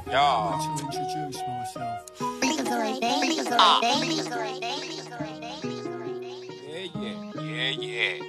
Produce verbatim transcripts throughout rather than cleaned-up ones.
Yeah. To introduce myself. Ah. Yeah, yeah, yeah, yeah.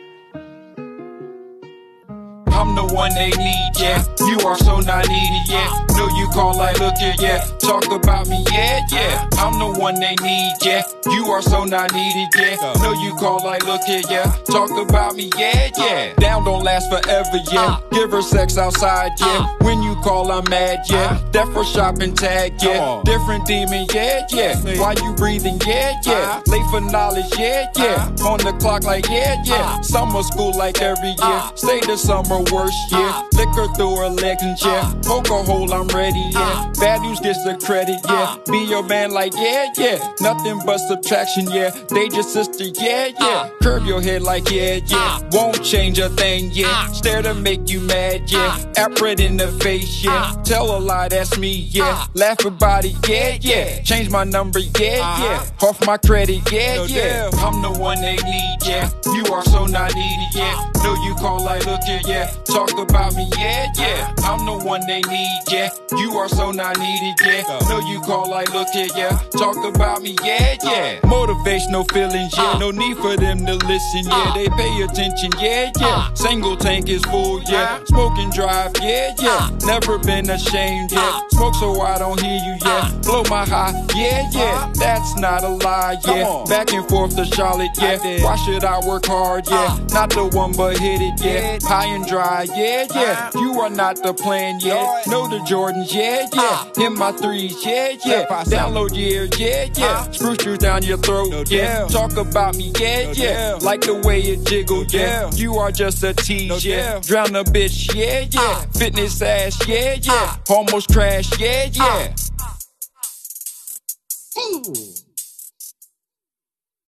I'm the one they need, yeah. You are so not needed, yeah. Know you call like, look here, yeah. Talk about me, yeah, yeah. I'm the one they need, yeah. You are so not needed, yeah. Know you call like, look here, yeah. Talk about me, yeah, yeah. Down don't last forever, yeah. Give her sex outside, yeah. When you call, I'm mad, yeah. Death for shopping tag, yeah. Different demon, yeah, yeah. Why you breathing, yeah, yeah. Late for knowledge, yeah, yeah. On the clock like, yeah, yeah. Summer school like every year. Stay the summer worst, yeah. Liquor through her legs, yeah. Poke a hole, I'm ready, yeah. Bad news gets the credit, yeah. Be your man like, yeah, yeah. Nothing but subtraction, yeah. They just sister, yeah, yeah. Curve your head like, yeah, yeah. Won't change a thing, yeah. Stare to make you mad, yeah. Apret in the face, yeah. Tell a lie, that's me, yeah. Laugh about it, yeah, yeah. Change my number, yeah, yeah. Off my credit, yeah, yeah. I'm the one they need, yeah. You are so not needed, yeah. Know you call like, look here, yeah. Talk about me, yeah, yeah. I'm the one they need, yeah. You are so not needed, yeah. Know you call like, look here, yeah. Talk about me, yeah, yeah. Motivational feelings, yeah. No need for them to listen, yeah. They pay attention, yeah, yeah. Single tank is full, yeah. Smoke and drive, yeah, yeah. Never been ashamed, yeah. Smoke so I don't hear you, yeah. Blow my high, yeah, yeah. That's not a lie, yeah. Back and forth to Charlotte, yeah. Why should I work hard, yeah? Not the one but hit it, yeah. High and dry, yeah, yeah. You are not the plan, yeah. Know the Jordans, yeah, yeah. Hit my threes, yeah, yeah. Download years, yeah, yeah. Screw shoes down your throat, yeah. Talk about me, yeah, yeah. Like the way it jiggle, yeah. You are just a tease, yeah. Drown a bitch, yeah, yeah. Fitness ass, yeah, yeah. Almost crash, yeah, yeah. Ooh.